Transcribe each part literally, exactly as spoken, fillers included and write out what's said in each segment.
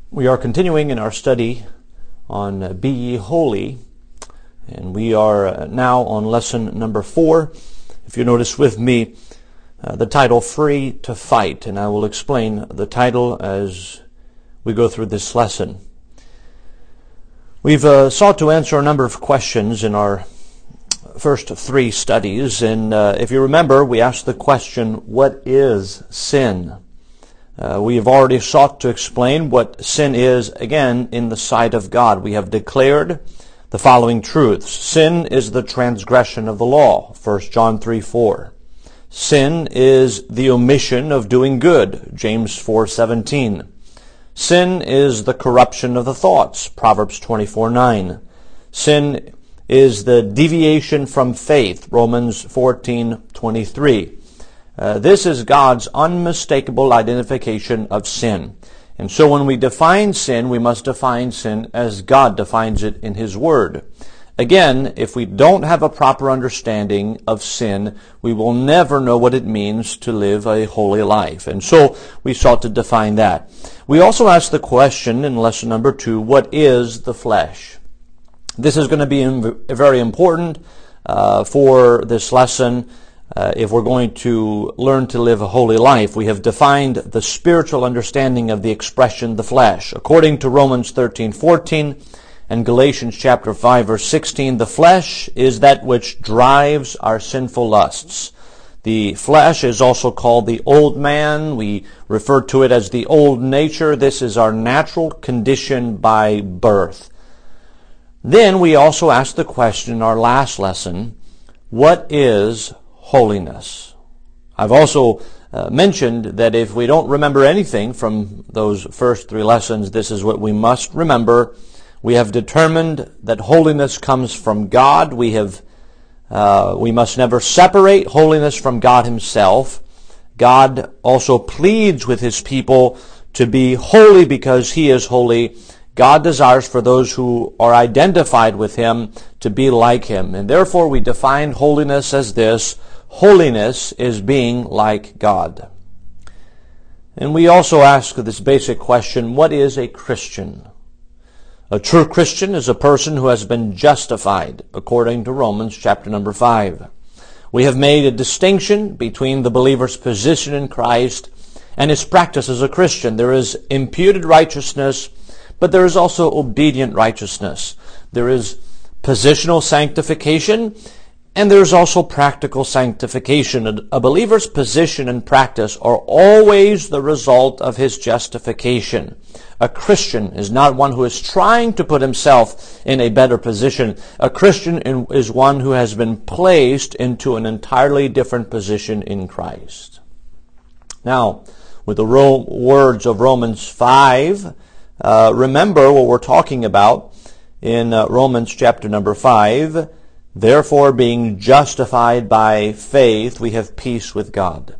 We are continuing in our study on uh, Be Ye Holy, and we are uh, now on lesson number four. If you notice with me, uh, the title, Free to Fight, and I will explain the title as we go through this lesson. We've uh, sought to answer a number of questions in our first three studies, and uh, if you remember, we asked the question, what is sin? Uh, we have already sought to explain what sin is, again, in the sight of God. We have declared the following truths. Sin is the transgression of the law, First John three four. Sin is the omission of doing good, James four seventeen. Sin is the corruption of the thoughts, Proverbs twenty-four nine. Sin is the deviation from faith, Romans fourteen twenty-three. Uh, this is God's unmistakable identification of sin. And so when we define sin, we must define sin as God defines it in His Word. Again, if we don't have a proper understanding of sin, we will never know what it means to live a holy life. And so we sought to define that. We also asked the question in lesson number two, what is the flesh? This is going to be very important uh, for this lesson. Uh, if we're going to learn to live a holy life, we have defined the spiritual understanding of the expression the flesh. According to Romans thirteen fourteen and Galatians chapter five verse sixteen, the flesh is that which drives our sinful lusts. The flesh is also called the old man. We refer to it as the old nature. This is our natural condition by birth. Then we also asked the question in our last lesson, what is holiness? I've also uh, mentioned that if we don't remember anything from those first three lessons, this is what we must remember. We have determined that holiness comes from God. We have, uh, we must never separate holiness from God Himself. God also pleads with His people to be holy because He is holy. God desires for those who are identified with Him to be like Him. And therefore we define holiness as this: holiness is being like God. And we also ask this basic question, what is a Christian? A true Christian is a person who has been justified, according to Romans chapter number five. We have made a distinction between the believer's position in Christ and his practice as a Christian. There is imputed righteousness, but there is also obedient righteousness. There is positional sanctification, and there's also practical sanctification. A believer's position and practice are always the result of his justification. A Christian is not one who is trying to put himself in a better position. A Christian is one who has been placed into an entirely different position in Christ. Now, with the ro- words of Romans five, uh, remember what we're talking about in uh, Romans chapter number five. Therefore, being justified by faith, we have peace with God.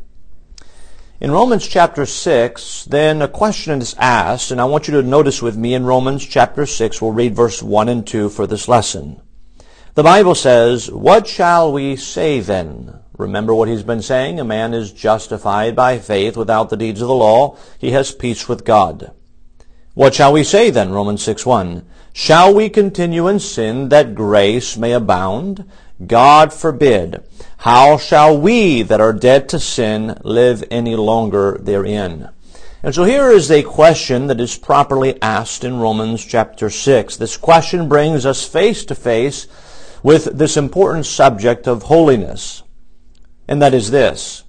In Romans chapter six, then a question is asked, and I want you to notice with me in Romans chapter six, we'll read verse one and two for this lesson. The Bible says, what shall we say then? Remember what he's been saying. A man is justified by faith without the deeds of the law. He has peace with God. What shall we say then? Romans six one. Shall we continue in sin that grace may abound? God forbid. How shall we that are dead to sin live any longer therein? And so here is a question that is properly asked in Romans chapter six. This question brings us face to face with this important subject of holiness. And that is this: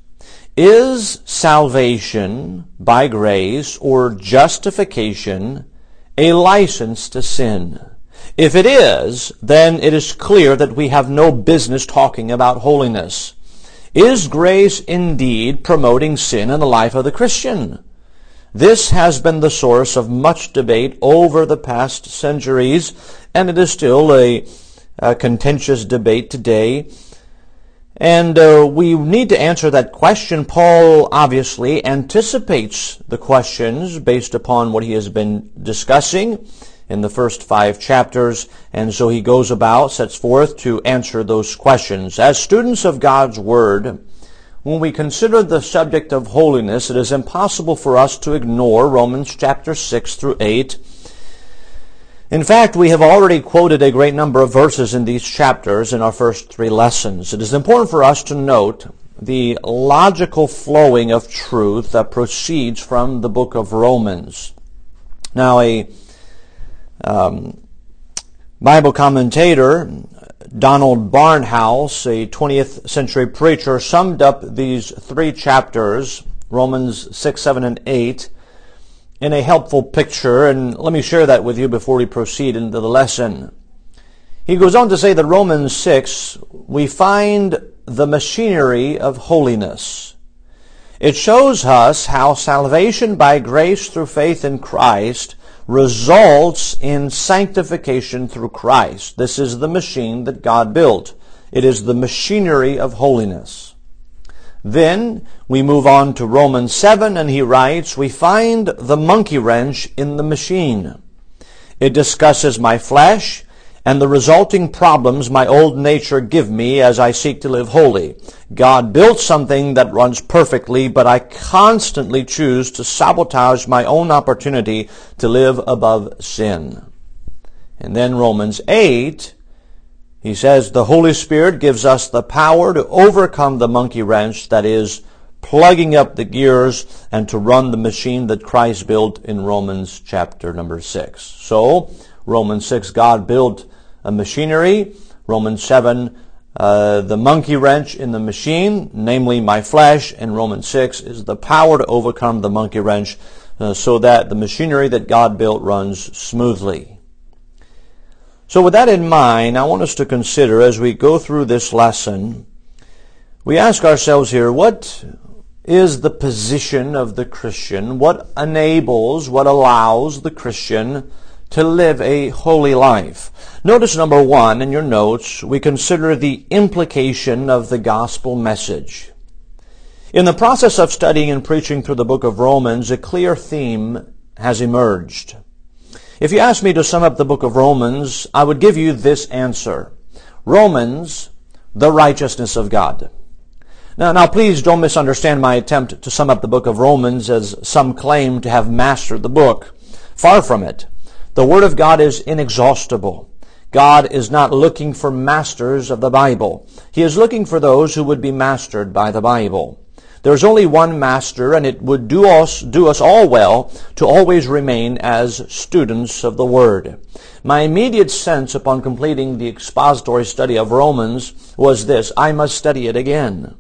is salvation by grace or justification a license to sin? If it is, then it is clear that we have no business talking about holiness. Is grace indeed promoting sin in the life of the Christian? This has been the source of much debate over the past centuries, and it is still a, a contentious debate today. And uh, we need to answer that question. Paul obviously anticipates the questions based upon what he has been discussing in the first five chapters, and so he goes about, sets forth to answer those questions. As students of God's Word, when we consider the subject of holiness, it is impossible for us to ignore Romans chapter six through eight. In fact, we have already quoted a great number of verses in these chapters in our first three lessons. It is important for us to note the logical flowing of truth that proceeds from the book of Romans. Now, a um, Bible commentator, Donald Barnhouse, a twentieth century preacher, summed up these three chapters, Romans six, seven, and eight, in a helpful picture, and let me share that with you before we proceed into the lesson. He goes on to say that Romans six, we find the machinery of holiness. It shows us how salvation by grace through faith in Christ results in sanctification through Christ. This is the machine that God built. It is the machinery of holiness. Then we move on to Romans seven, and he writes, we find the monkey wrench in the machine. It discusses my flesh and the resulting problems my old nature give me as I seek to live holy. God built something that runs perfectly, but I constantly choose to sabotage my own opportunity to live above sin. And then Romans eight, he says, the Holy Spirit gives us the power to overcome the monkey wrench, that is, plugging up the gears and to run the machine that Christ built in Romans chapter number six. So, Romans six, God built a machinery. Romans seven, uh, the monkey wrench in the machine, namely my flesh. And Romans six is the power to overcome the monkey wrench uh, so that the machinery that God built runs smoothly. So with that in mind, I want us to consider as we go through this lesson, we ask ourselves here, what is the position of the Christian? What enables, what allows the Christian to live a holy life? Notice number one in your notes, we consider the implication of the gospel message. In the process of studying and preaching through the book of Romans, a clear theme has emerged. If you ask me to sum up the book of Romans, I would give you this answer. Romans, the righteousness of God. Now, now please don't misunderstand my attempt to sum up the book of Romans as some claim to have mastered the book. Far from it. The Word of God is inexhaustible. God is not looking for masters of the Bible. He is looking for those who would be mastered by the Bible. There's only one master, and it would do us, do us all well to always remain as students of the Word. My immediate sense upon completing the expository study of Romans was this: I must study it again.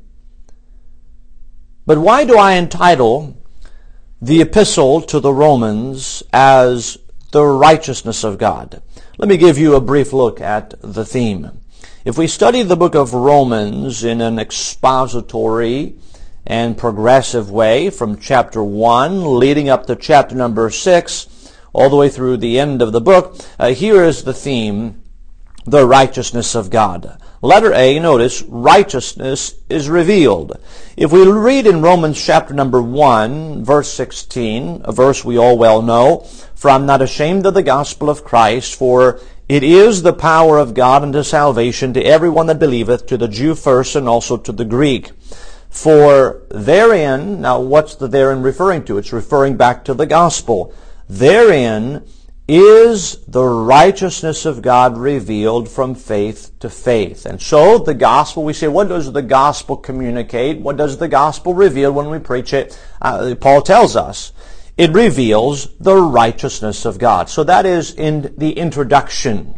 But why do I entitle the epistle to the Romans as the righteousness of God? Let me give you a brief look at the theme. If we study the book of Romans in an expository and progressive way from chapter one leading up to chapter number six, all the way through the end of the book, uh, here is the theme, the righteousness of God. Letter A, notice, righteousness is revealed. If we read in Romans chapter number one, verse sixteen, a verse we all well know, for I'm not ashamed of the gospel of Christ, for it is the power of God unto salvation to everyone that believeth, to the Jew first and also to the Greek. For therein, now what's the therein referring to? It's referring back to the gospel. Therein is the righteousness of God revealed from faith to faith. And so the gospel, we say, what does the gospel communicate? What does the gospel reveal when we preach it? Uh, Paul tells us it reveals the righteousness of God. So that is in the introduction.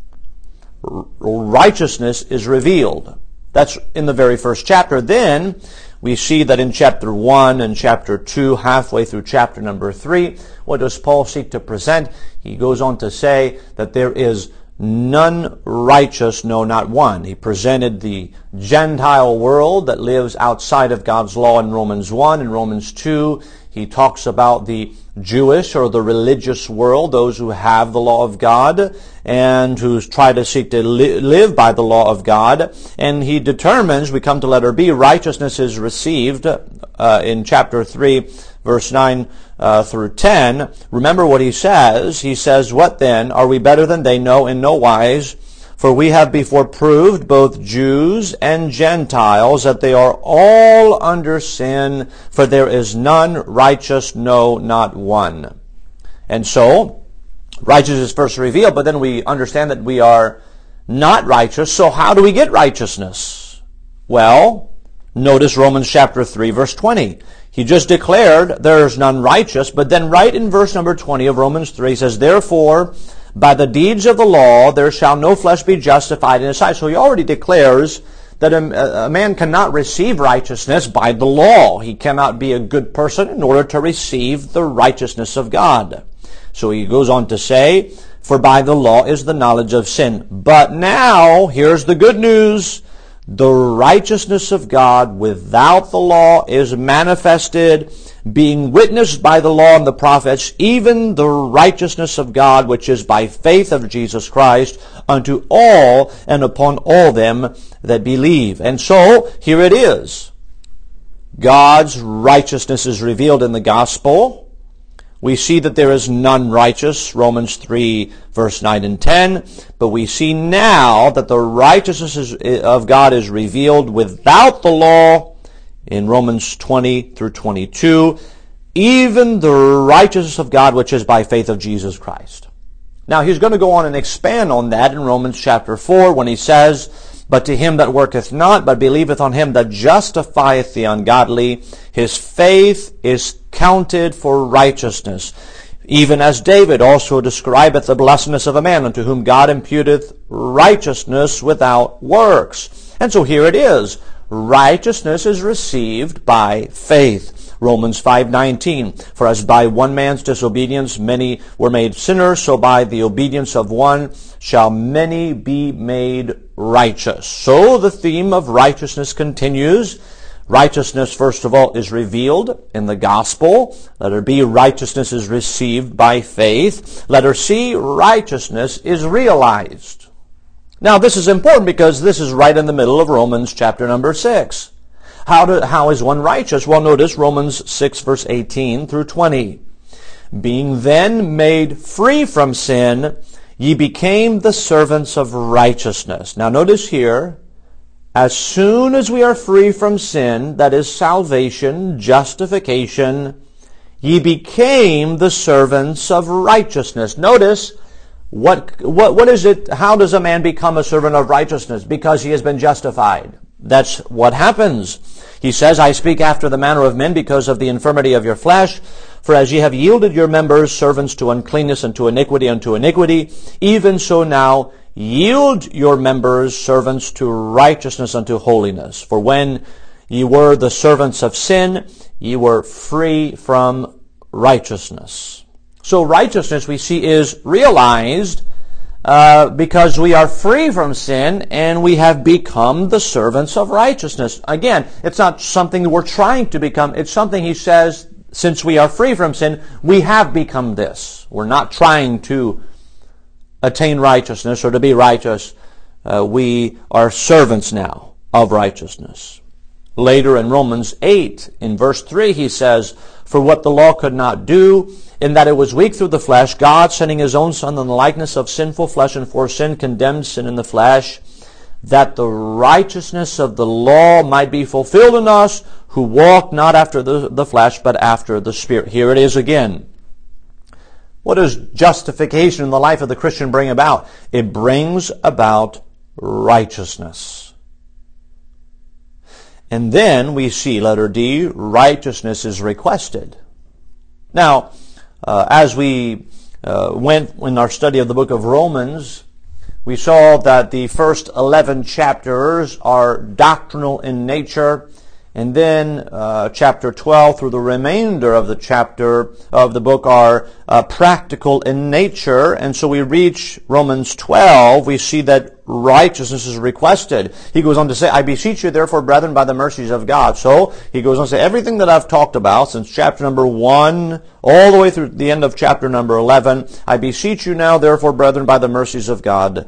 R- righteousness is revealed. That's in the very first chapter. Then we see that in chapter one and chapter two, halfway through chapter number three, what does Paul seek to present? He goes on to say that there is none righteous, no, not one. He presented the Gentile world that lives outside of God's law in Romans one. In Romans two, he talks about the Jewish or the religious world, those who have the law of God and who try to seek to li- live by the law of God. And he determines, we come to letter B, righteousness is received uh, in chapter three, verse nine uh, through ten. Remember what he says. He says, what then? Are we better than they? No, in no wise. For we have before proved, both Jews and Gentiles, that they are all under sin, for there is none righteous, no, not one. And so, righteousness is first revealed, but then we understand that we are not righteous. So how do we get righteousness? Well, notice Romans chapter three, verse twenty. He just declared there is none righteous, but then right in verse number twenty of Romans three, he says, therefore, by the deeds of the law, there shall no flesh be justified in his sight. So he already declares that a, a man cannot receive righteousness by the law. He cannot be a good person in order to receive the righteousness of God. So he goes on to say, for by the law is the knowledge of sin. But now, here's the good news. The righteousness of God without the law is manifested, being witnessed by the law and the prophets, even the righteousness of God, which is by faith of Jesus Christ, unto all and upon all them that believe. And so, here it is. God's righteousness is revealed in the gospel. We see that there is none righteous, Romans three, verse nine and ten. But we see now that the righteousness of God is revealed without the law in Romans twenty through twenty-two, even the righteousness of God which is by faith of Jesus Christ. Now he's going to go on and expand on that in Romans chapter four when he says, but to him that worketh not, but believeth on him that justifieth the ungodly, his faith is counted for righteousness. Even as David also describeth the blessedness of a man unto whom God imputeth righteousness without works. And so here it is. Righteousness is received by faith. Romans five nineteen. For as by one man's disobedience many were made sinners, so by the obedience of one shall many be made righteous. So the theme of righteousness continues. Righteousness, first of all, is revealed in the gospel. Letter B, righteousness is received by faith. Letter C, righteousness is realized. Now, this is important because this is right in the middle of Romans chapter number six. How, do, how is one righteous? Well, notice Romans six, verse eighteen through twenty. Being then made free from sin, ye became the servants of righteousness. Now, notice here, as soon as we are free from sin, that is salvation, justification, ye became the servants of righteousness. Notice, what, what, what is it, how does a man become a servant of righteousness? Because he has been justified. That's what happens. He says, I speak after the manner of men because of the infirmity of your flesh. For as ye have yielded your members servants to uncleanness and to iniquity unto iniquity, even so now yield your members servants to righteousness unto holiness. For when ye were the servants of sin, ye were free from righteousness. So righteousness, we see, is realized uh, because we are free from sin and we have become the servants of righteousness. Again, it's not something that we're trying to become. It's something he says, since we are free from sin, we have become this. We're not trying to attain righteousness or to be righteous. Uh, we are servants now of righteousness. Later in Romans eight, in verse three, he says, for what the law could not do, in that it was weak through the flesh, God sending his own Son in the likeness of sinful flesh, and for sin condemned sin in the flesh, that the righteousness of the law might be fulfilled in us, who walk not after the, the flesh, but after the Spirit. Here it is again. What does justification in the life of the Christian bring about? It brings about righteousness. And then we see, letter D, righteousness is requested. Now, uh, as we uh, went in our study of the book of Romans, we saw that the first eleven chapters are doctrinal in nature, and then uh, chapter twelve through the remainder of the chapter of the book are uh, practical in nature. And so we reach Romans twelve, we see that righteousness is requested. He goes on to say, I beseech you therefore, brethren, by the mercies of God. So he goes on to say, everything that I've talked about since chapter number one, all the way through the end of chapter number eleven, I beseech you now therefore, brethren, by the mercies of God,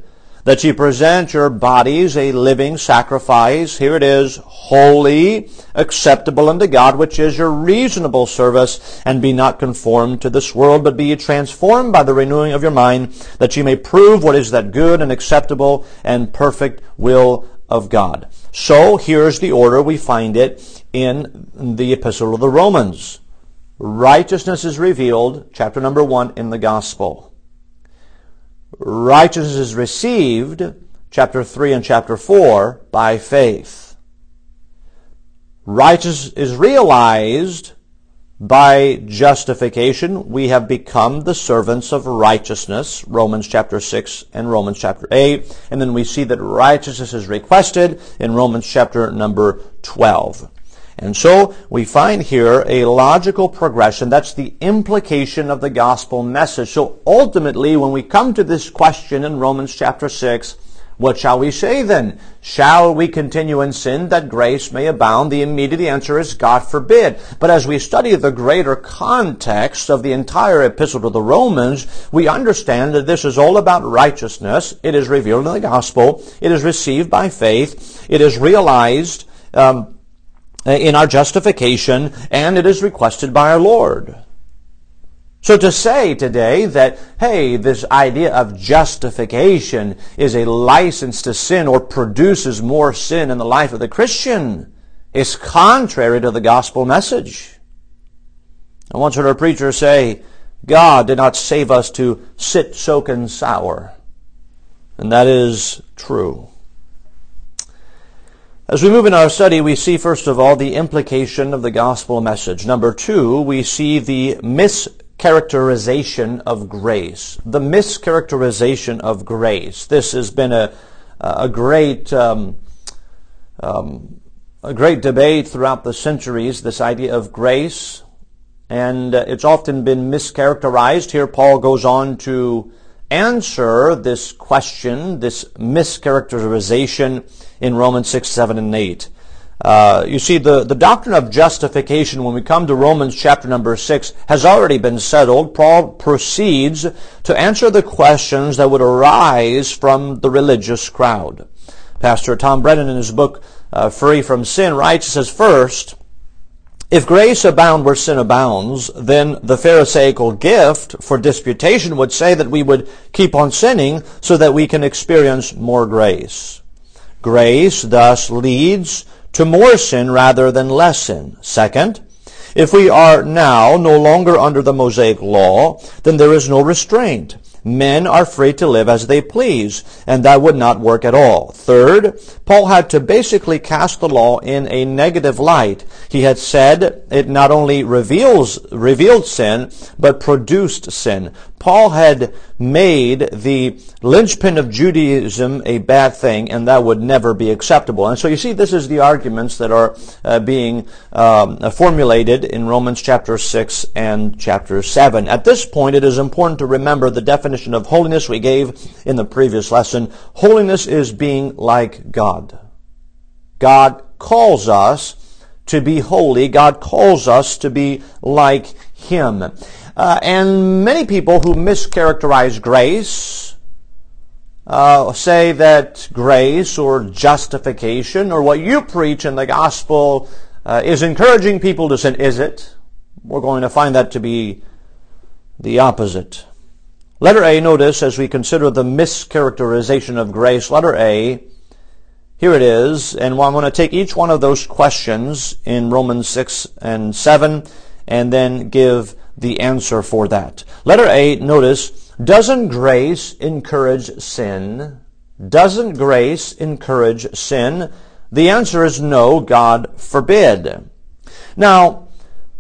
that ye present your bodies a living sacrifice, here it is, holy, acceptable unto God, which is your reasonable service, and be not conformed to this world, but be ye transformed by the renewing of your mind, that ye may prove what is that good and acceptable and perfect will of God. So here's the order. We find it in the Epistle of the Romans. Righteousness is revealed, chapter number one, in the gospel. Righteousness is received, chapter three and chapter four, by faith. Righteousness is realized by justification. We have become the servants of righteousness, Romans chapter six and Romans chapter eight. And then we see that righteousness is requested in Romans chapter number twelve. And so we find here a logical progression. That's the implication of the gospel message. So ultimately, when we come to this question in Romans chapter six, what shall we say then? Shall we continue in sin that grace may abound? The immediate answer is God forbid. But as we study the greater context of the entire epistle to the Romans, we understand that this is all about righteousness. It is revealed in the gospel. It is received by faith. It is realized um, in our justification, and it is requested by our Lord. So to say today that, hey, this idea of justification is a license to sin or produces more sin in the life of the Christian is contrary to the gospel message. I once heard a preacher say, God did not save us to sit, soak, and sour. And that is true. As we move in our study, we see, first of all, the implication of the gospel message. Number two, we see the mischaracterization of grace. The mischaracterization of grace. This has been a, a great, um, um, a great debate throughout the centuries, this idea of grace. And uh, it's often been mischaracterized. Here Paul goes on to answer this question, this mischaracterization in Romans six, seven, and eight. Uh, you see, the, the doctrine of justification, when we come to Romans chapter number six, has already been settled. Paul proceeds to answer the questions that would arise from the religious crowd. Pastor Tom Brennan, in his book, uh, Free from Sin, writes, says, first, if grace abound where sin abounds, then the Pharisaical gift for disputation would say that we would keep on sinning so that we can experience more grace. Grace thus leads to more sin rather than less sin. Second, if we are now no longer under the Mosaic law, then there is no restraint. Men are free to live as they please, and that would not work at all. Third, Paul had to basically cast the law in a negative light. He had said it not only reveals revealed sin, but produced sin. Paul had made the linchpin of Judaism a bad thing, and that would never be acceptable. And so you see, this is the arguments that are uh, being um, formulated in Romans chapter six and chapter seven. At this point, it is important to remember the definition of holiness we gave in the previous lesson. Holiness is being like God. God calls us to be holy. God calls us to be like Him. Uh, and many people who mischaracterize grace uh, say that grace or justification or what you preach in the gospel uh, is encouraging people to sin. Is it? We're going to find that to be the opposite. Letter A, notice, as we consider the mischaracterization of grace, letter A, here it is, and I'm going to take each one of those questions in Romans six and seven and then give the answer for that. Letter A, notice, doesn't grace encourage sin? Doesn't grace encourage sin? The answer is no, God forbid. Now,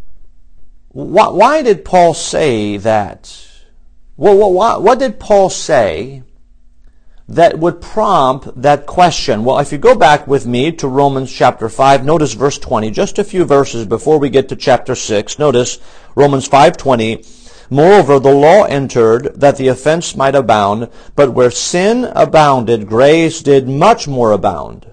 wh- why did Paul say that? Well, what, what did Paul say that would prompt that question? Well, if you go back with me to Romans chapter five, notice verse twenty, just a few verses before we get to chapter six. Notice Romans five twenty. Moreover, the law entered that the offense might abound, but where sin abounded, grace did much more abound.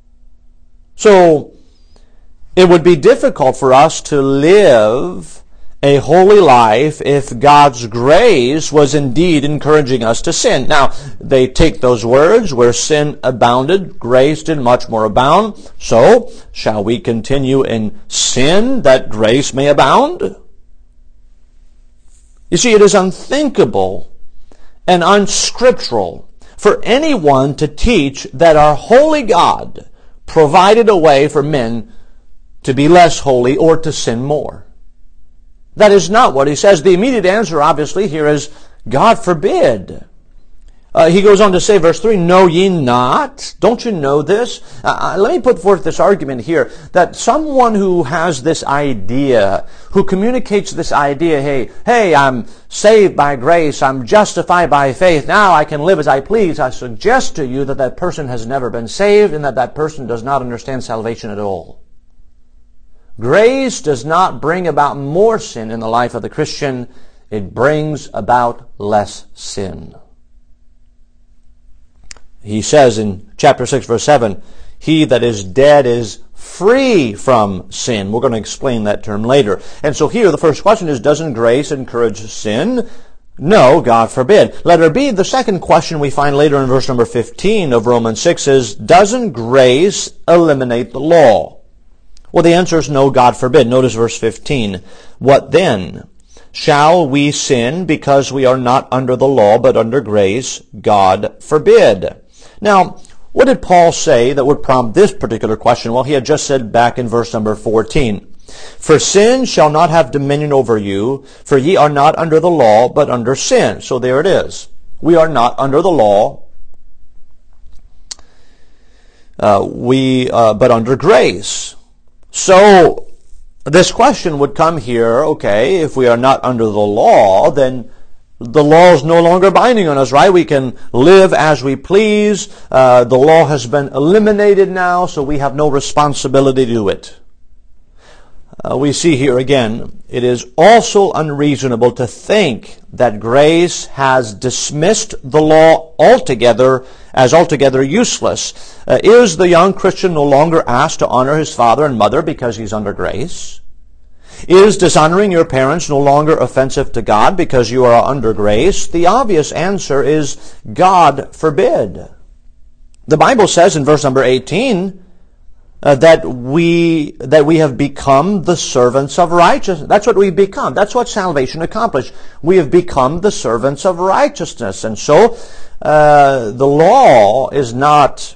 So, it would be difficult for us to live a holy life if God's grace was indeed encouraging us to sin? Now, they take those words, where sin abounded, grace did much more abound. So, shall we continue in sin that grace may abound? You see, it is unthinkable and unscriptural for anyone to teach that our holy God provided a way for men to be less holy or to sin more. That is not what he says. The immediate answer, obviously, here is, God forbid. Uh, he goes on to say, verse three, know ye not? Don't you know this? Uh, let me put forth this argument here, that someone who has this idea, who communicates this idea, hey, hey, I'm saved by grace, I'm justified by faith, now I can live as I please, I suggest to you that that person has never been saved and that that person does not understand salvation at all. Grace does not bring about more sin in the life of the Christian. It brings about less sin. He says in chapter six, verse seven, he that is dead is free from sin. We're going to explain that term later. And so here the first question is, doesn't grace encourage sin? No, God forbid. Letter B, the second question we find later in verse number fifteen of Romans six is, doesn't grace eliminate the law? Well, the answer is no, God forbid. Notice verse fifteen. What then? Shall we sin because we are not under the law but under grace? God forbid. Now, what did Paul say that would prompt this particular question? Well, he had just said back in verse number fourteen, for sin shall not have dominion over you, for ye are not under the law, but under sin. So there it is. We are not under the law, uh, we, uh, but under grace. So, this question would come here, okay, if we are not under the law, then the law is no longer binding on us, right? We can live as we please. Uh, the law has been eliminated now, so we have no responsibility to do it. Uh, we see here again, it is also unreasonable to think that grace has dismissed the law altogether as altogether useless. Uh, is the young Christian no longer asked to honor his father and mother because he's under grace? Is dishonoring your parents no longer offensive to God because you are under grace? The obvious answer is, God forbid. The Bible says in verse number eighteen uh, that we that we have become the servants of righteousness. That's what we've become. That's what salvation accomplished. We have become the servants of righteousness. And so uh, the law is not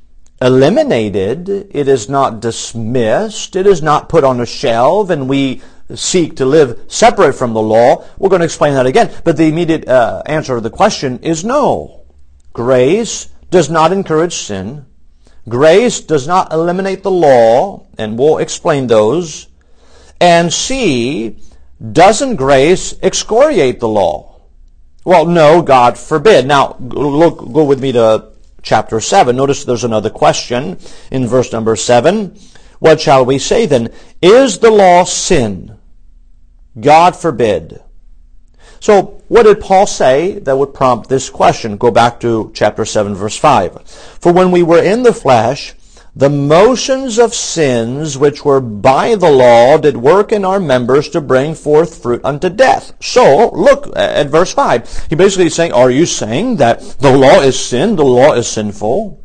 eliminated, it is not dismissed, it is not put on a shelf and we seek to live separate from the law. We're going to explain that again. But the immediate uh, answer to the question is no. Grace does not encourage sin. Grace does not eliminate the law, and we'll explain those. And C, doesn't grace excoriate the law? Well, no, God forbid. Now, look, go with me to chapter seven. Notice there's another question in verse number seven. What shall we say then? Is the law sin? God forbid. So, what did Paul say that would prompt this question? Go back to chapter seven, verse five. For when we were in the flesh, the motions of sins which were by the law did work in our members to bring forth fruit unto death. So, look at verse five. He basically is saying, are you saying that the law is sin, the law is sinful?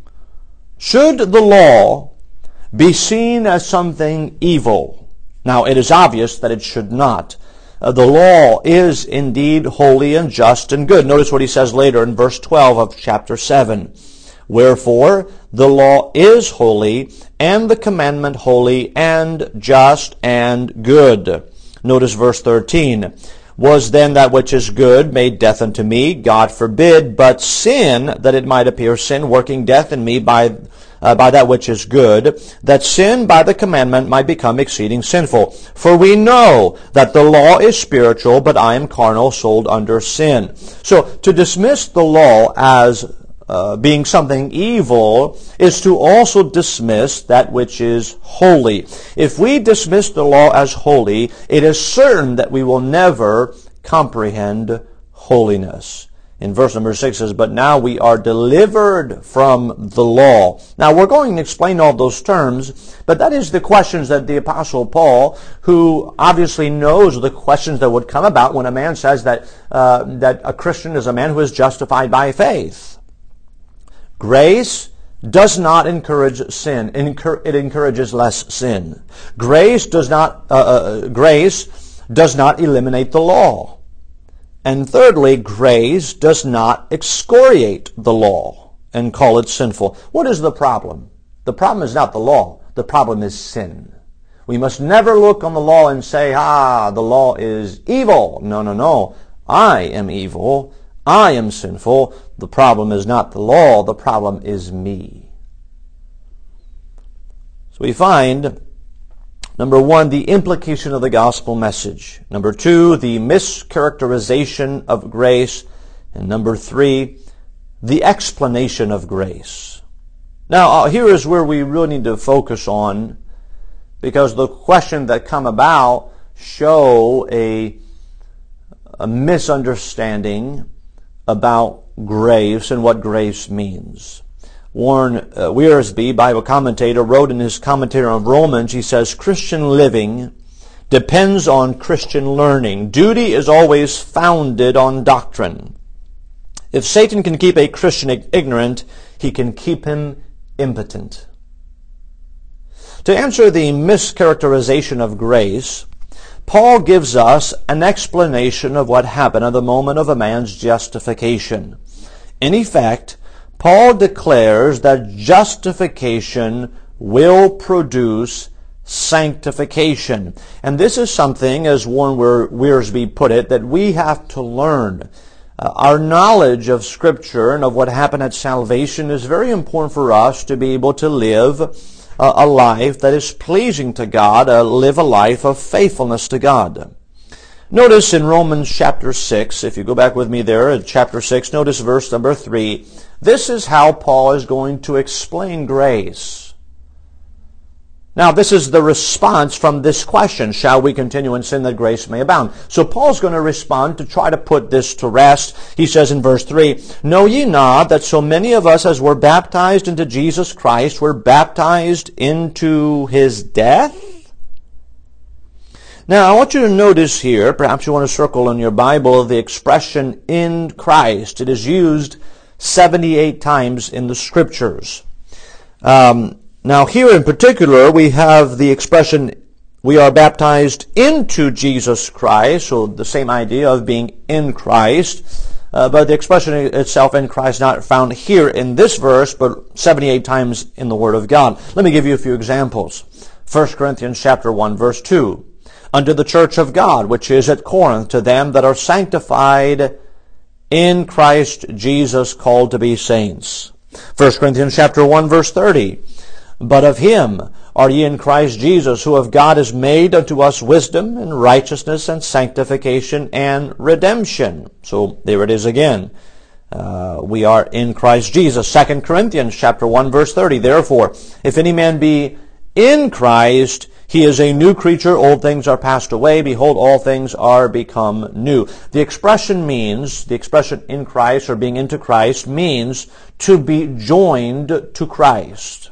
Should the law be seen as something evil? Now, it is obvious that it should not. Uh, the law is indeed holy and just and good. Notice what he says later in verse twelve of chapter seven. Wherefore, the law is holy, and the commandment holy, and just, and good. Notice verse thirteen. Was then that which is good made death unto me? God forbid. But sin, that it might appear sin, working death in me by uh, by that which is good, that sin by the commandment might become exceeding sinful. For we know that the law is spiritual, but I am carnal, sold under sin. So, to dismiss the law as Uh, being something evil is to also dismiss that which is holy. If we dismiss the law as holy, it is certain that we will never comprehend holiness. in verse number six says, but now we are delivered from the law. Now we're going to explain all those terms, but that is the questions that the Apostle Paul, who obviously knows the questions that would come about when a man says that, uh, that a Christian is a man who is justified by faith. Grace does not encourage sin. It encourages less sin. Grace does not, uh, uh, grace does not eliminate the law. And thirdly, grace does not excoriate the law and call it sinful. What is the problem? The problem is not the law. The problem is sin. We must never look on the law and say, ah, the law is evil. No, no, no. I am evil. I am sinful. The problem is not the law. The problem is me. So we find, number one, the implication of the gospel message. Number two, the mischaracterization of grace. And number three, the explanation of grace. Now, uh, here is where we really need to focus on, because the questions that come about show a, a misunderstanding about grace and what grace means. Warren uh, Wiersbe, Bible commentator, wrote in his commentary on Romans, he says, Christian living depends on Christian learning. Duty is always founded on doctrine. If Satan can keep a Christian ignorant, he can keep him impotent. To answer the mischaracterization of grace, Paul gives us an explanation of what happened at the moment of a man's justification. In effect, Paul declares that justification will produce sanctification. And this is something, as Warren Wiersbe put it, that we have to learn. Uh, our knowledge of Scripture and of what happened at salvation is very important for us to be able to live uh, a life that is pleasing to God, uh, live a life of faithfulness to God. Notice in Romans chapter six, if you go back with me there at chapter six, notice verse number three. This is how Paul is going to explain grace. Now, this is the response from this question, shall we continue in sin that grace may abound? So Paul's going to respond to try to put this to rest. He says in verse three, Know ye not that so many of us as were baptized into Jesus Christ were baptized into His death? Now, I want you to notice here, perhaps you want to circle in your Bible, the expression in Christ. It is used seventy-eight times in the Scriptures. Um, now, here in particular, we have the expression, we are baptized into Jesus Christ, so the same idea of being in Christ. Uh, but the expression itself, in Christ, not found here in this verse, but seventy-eight times in the Word of God. Let me give you a few examples. First Corinthians chapter one, verse two. Unto the church of God, which is at Corinth, to them that are sanctified in Christ Jesus, called to be saints. First Corinthians chapter one, verse thirty. But of Him are ye in Christ Jesus, who of God is made unto us wisdom and righteousness and sanctification and redemption. So there it is again. Uh, we are in Christ Jesus. Second Corinthians chapter one, verse thirty. Therefore, if any man be in Christ, he is a new creature. Old things are passed away. Behold, all things are become new. The expression means, the expression in Christ or being into Christ means to be joined to Christ.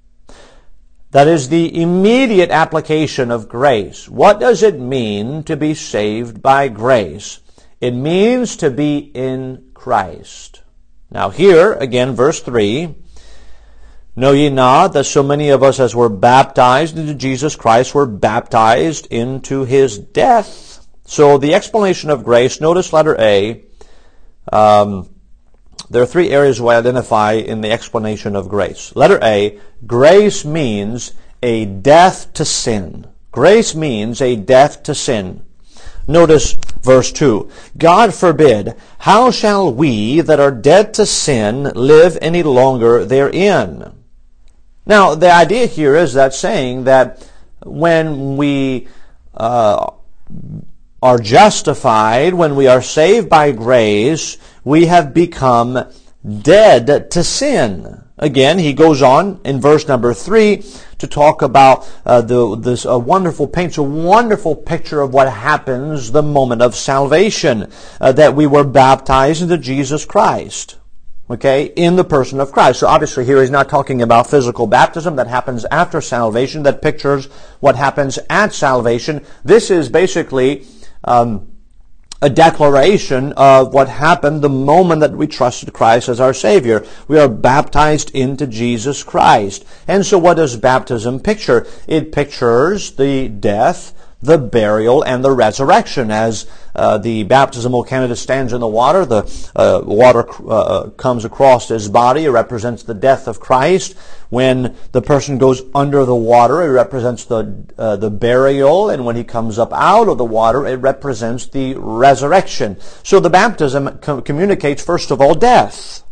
That is the immediate application of grace. What does it mean to be saved by grace? It means to be in Christ. Now here, again, verse three. Know ye not that so many of us as were baptized into Jesus Christ were baptized into His death? So the explanation of grace, notice letter A. Um, there are three areas we identify in the explanation of grace. Letter A, grace means a death to sin. Grace means a death to sin. Notice verse two. God forbid, how shall we that are dead to sin live any longer therein? Now, the idea here is that saying that when we uh, are justified, when we are saved by grace, we have become dead to sin. Again, he goes on in verse number three to talk about uh, the, this uh, wonderful, paints a wonderful picture of what happens the moment of salvation, uh, that we were baptized into Jesus Christ. Okay, in the person of Christ. So obviously here he's not talking about physical baptism that happens after salvation, that pictures what happens at salvation. This is basically um, a declaration of what happened the moment that we trusted Christ as our Savior. We are baptized into Jesus Christ. And so what does baptism picture? It pictures the death, the burial, and the resurrection. As uh, the baptismal candidate stands in the water, the uh, water uh, comes across his body. It represents the death of Christ. When the person goes under the water, it represents the uh, the burial. And when he comes up out of the water, it represents the resurrection. So the baptism com- communicates, first of all, death.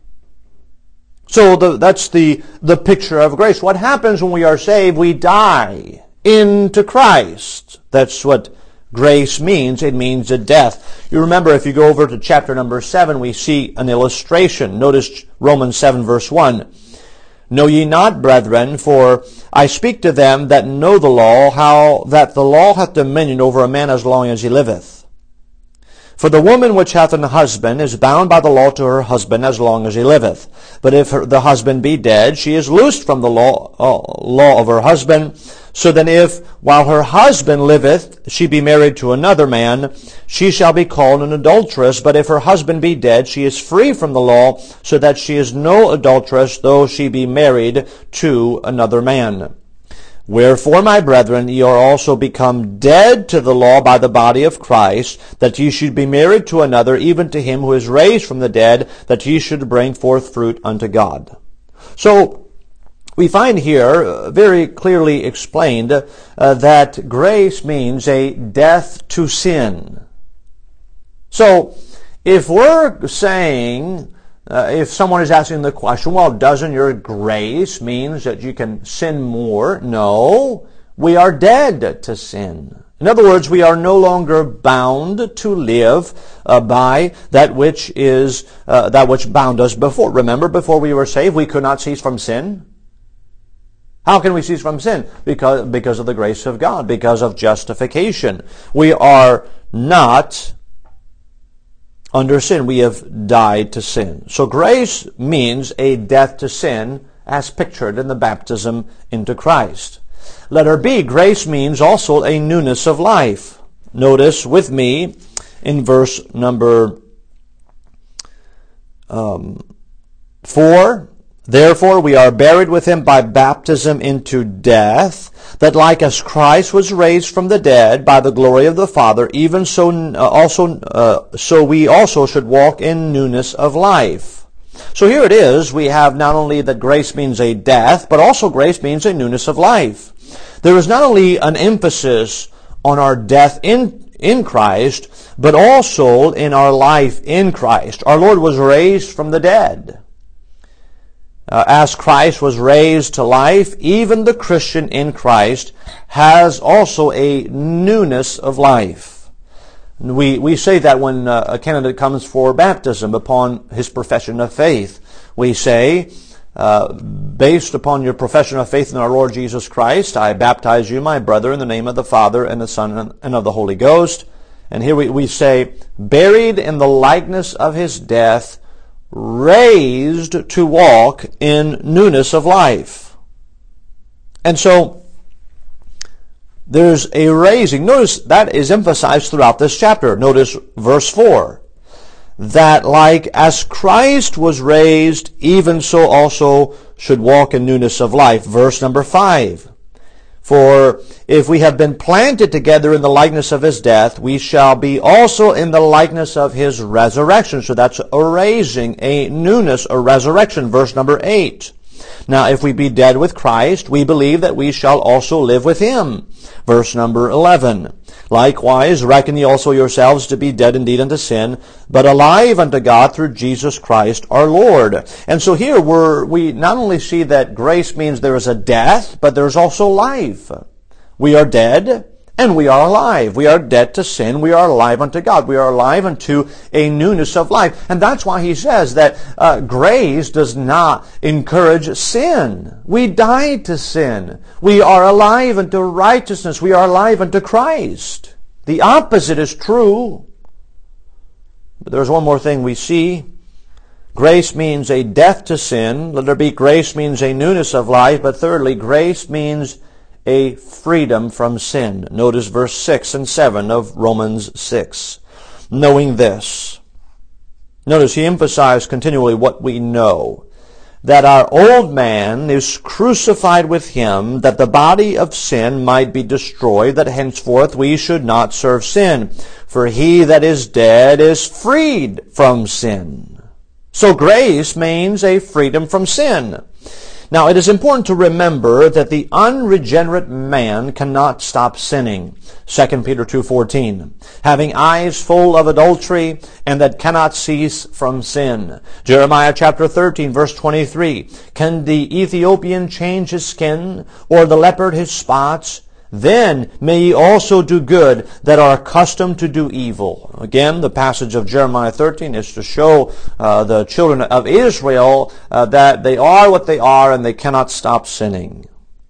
So the, that's the, the picture of grace. What happens when we are saved? We die into Christ. That's what grace means. It means a death. You remember, if you go over to chapter number seven, we see an illustration. Notice Romans seven verse one. Know ye not, brethren, for I speak to them that know the law, how that the law hath dominion over a man as long as he liveth. For the woman which hath an husband is bound by the law to her husband as long as he liveth. But if her, the husband be dead, she is loosed from the law, uh, law of her husband. So then if, while her husband liveth, she be married to another man, she shall be called an adulteress. But if her husband be dead, she is free from the law, so that she is no adulteress, though she be married to another man. Wherefore, my brethren, ye are also become dead to the law by the body of Christ, that ye should be married to another, even to him who is raised from the dead, that ye should bring forth fruit unto God. So, we find here very clearly explained uh, that grace means a death to sin. So, if we're saying, uh, if someone is asking the question, well, doesn't your grace means that you can sin more? No, we are dead to sin. In other words, we are no longer bound to live uh, by that which is uh, that which bound us before. Remember, before we were saved, we could not cease from sin. How can we cease from sin? Because, because of the grace of God, because of justification. We are not under sin. We have died to sin. So grace means a death to sin as pictured in the baptism into Christ. Letter B, grace means also a newness of life. Notice with me in verse number um, four, therefore we are buried with him by baptism into death, that like as Christ was raised from the dead by the glory of the Father, even so uh, also uh, so we also should walk in newness of life. So here it is, we have not only that grace means a death, but also grace means a newness of life. There is not only an emphasis on our death in, in Christ, but also in our life in Christ. Our Lord was raised from the dead. Uh, as Christ was raised to life, even the Christian in Christ has also a newness of life. We we say that when uh, a candidate comes for baptism upon his profession of faith. We say, uh, based upon your profession of faith in our Lord Jesus Christ, I baptize you, my brother, in the name of the Father and the Son and of the Holy Ghost. And here we, we say, buried in the likeness of his death, raised to walk in newness of life. And so, there's a raising. Notice that is emphasized throughout this chapter. Notice verse four. That like as Christ was raised, even so also should walk in newness of life. Verse number five. For if we have been planted together in the likeness of his death, we shall be also in the likeness of his resurrection. So that's a raising, a newness, a resurrection. Verse number eight. Now if we be dead with Christ, we believe that we shall also live with him. Verse number eleven. Likewise, reckon ye also yourselves to be dead indeed unto sin, but alive unto God through Jesus Christ our Lord. And so here we're, we not only see that grace means there is a death, but there's also life. We are dead, and we are alive. We are dead to sin. We are alive unto God. We are alive unto a newness of life. And that's why he says that uh, grace does not encourage sin. We died to sin. We are alive unto righteousness. We are alive unto Christ. The opposite is true. But there's one more thing we see. Grace means a death to sin. Let there be grace means a newness of life. But thirdly, grace means a freedom from sin. Notice verse six and seven of Romans six. Knowing this. Notice he emphasized continually what we know. That our old man is crucified with him, that the body of sin might be destroyed, that henceforth we should not serve sin. For he that is dead is freed from sin. So grace means a freedom from sin. Now, it is important to remember that the unregenerate man cannot stop sinning. Second Peter two fourteen. Having eyes full of adultery, and that cannot cease from sin. Jeremiah chapter thirteen, verse twenty-three. Can the Ethiopian change his skin, or the leopard his spots? Then may ye also do good that are accustomed to do evil. Again, the passage of Jeremiah thirteen is to show uh, the children of Israel uh, that they are what they are and they cannot stop sinning.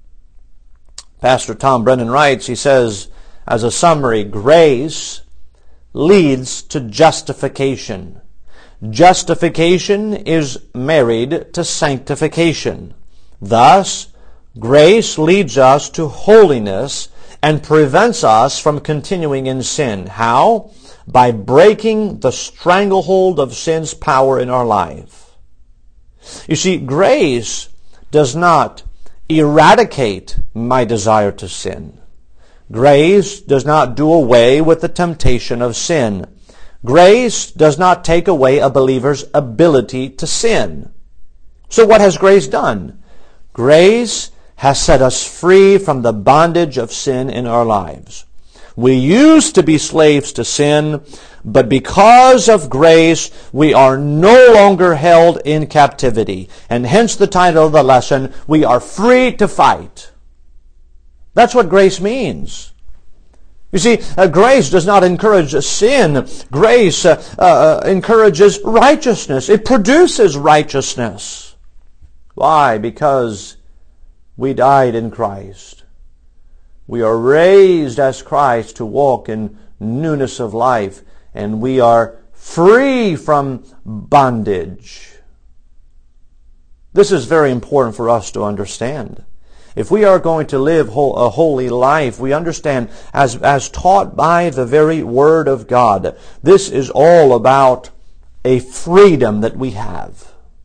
Pastor Tom Brennan writes, he says, as a summary, grace leads to justification. Justification is married to sanctification. Thus, grace leads us to holiness and prevents us from continuing in sin. How? By breaking the stranglehold of sin's power in our life. You see, grace does not eradicate my desire to sin. Grace does not do away with the temptation of sin. Grace does not take away a believer's ability to sin. So what has grace done? Grace has set us free from the bondage of sin in our lives. We used to be slaves to sin, but because of grace, we are no longer held in captivity. And hence the title of the lesson, we are free to fight. That's what grace means. You see, uh, grace does not encourage sin. Grace uh, uh, encourages righteousness. It produces righteousness. Why? Because we died in Christ. We are raised as Christ to walk in newness of life, and we are free from bondage. This is very important for us to understand. If we are going to live a holy life, we understand, as, as taught by the very Word of God, this is all about a freedom that we have.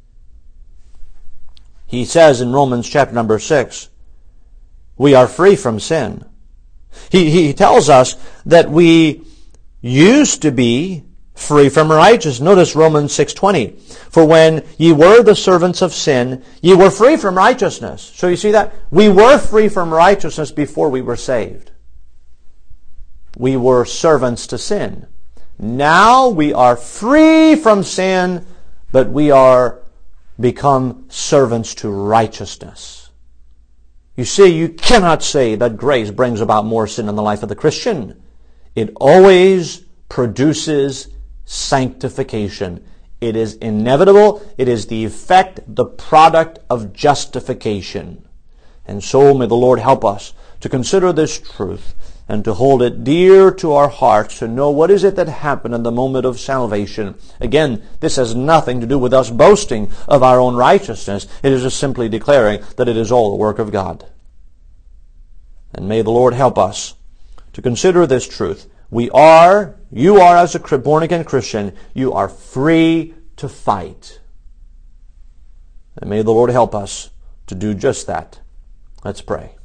He says in Romans chapter number six, we are free from sin. He, he tells us that we used to be free from righteousness. Notice Romans six twenty. For when ye were the servants of sin, ye were free from righteousness. So you see that? We were free from righteousness before we were saved. We were servants to sin. Now we are free from sin, but we are become servants to righteousness. You see, you cannot say that grace brings about more sin in the life of the Christian. It always produces sanctification. It is inevitable. It is the effect, the product of justification. And so may the Lord help us to consider this truth and to hold it dear to our hearts, to know what is it that happened in the moment of salvation. Again, this has nothing to do with us boasting of our own righteousness. It is just simply declaring that it is all the work of God. And may the Lord help us to consider this truth. We are, you are as a born-again Christian, you are free to fight. And may the Lord help us to do just that. Let's pray.